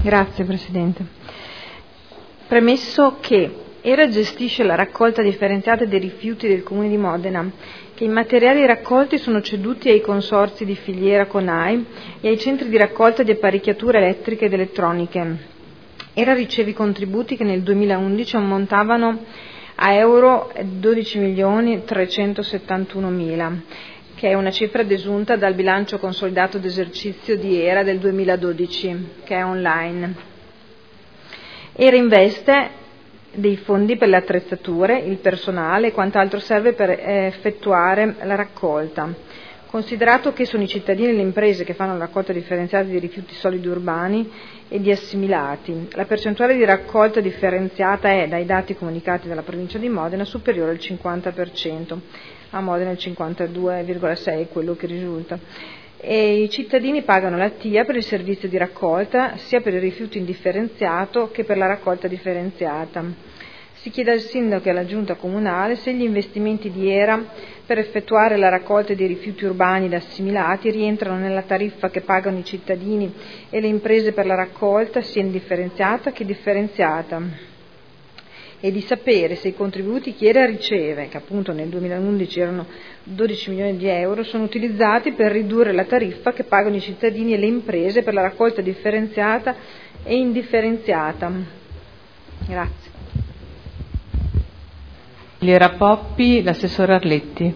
Grazie Presidente. Premesso che ERA gestisce la raccolta differenziata dei rifiuti del Comune di Modena, che i materiali raccolti sono ceduti ai consorzi di filiera CONAI e ai centri di raccolta di apparecchiature elettriche ed elettroniche. ERA riceve contributi che nel 2011 ammontavano a euro 12.371.000, che è una cifra desunta dal bilancio consolidato d'esercizio di ERA del 2012, che è online. ERA investe dei fondi per le attrezzature, il personale e quant'altro serve per effettuare la raccolta. Considerato che sono i cittadini e le imprese che fanno la raccolta differenziata di rifiuti solidi urbani e di assimilati, la percentuale di raccolta differenziata è, dai dati comunicati dalla provincia di Modena, superiore al 50%, a Modena il 52,6% è quello che risulta. E i cittadini pagano la TIA per il servizio di raccolta sia per il rifiuto indifferenziato che per la raccolta differenziata. Si chiede al Sindaco e alla Giunta Comunale se gli investimenti di ERA per effettuare la raccolta dei rifiuti urbani ed assimilati rientrano nella tariffa che pagano i cittadini e le imprese per la raccolta sia indifferenziata che differenziata, e di sapere se i contributi che ERA riceve, che appunto nel 2011 erano 12 milioni di euro, sono utilizzati per ridurre la tariffa che pagano i cittadini e le imprese per la raccolta differenziata e indifferenziata. Grazie. Liera Poppi, l'assessore Arletti.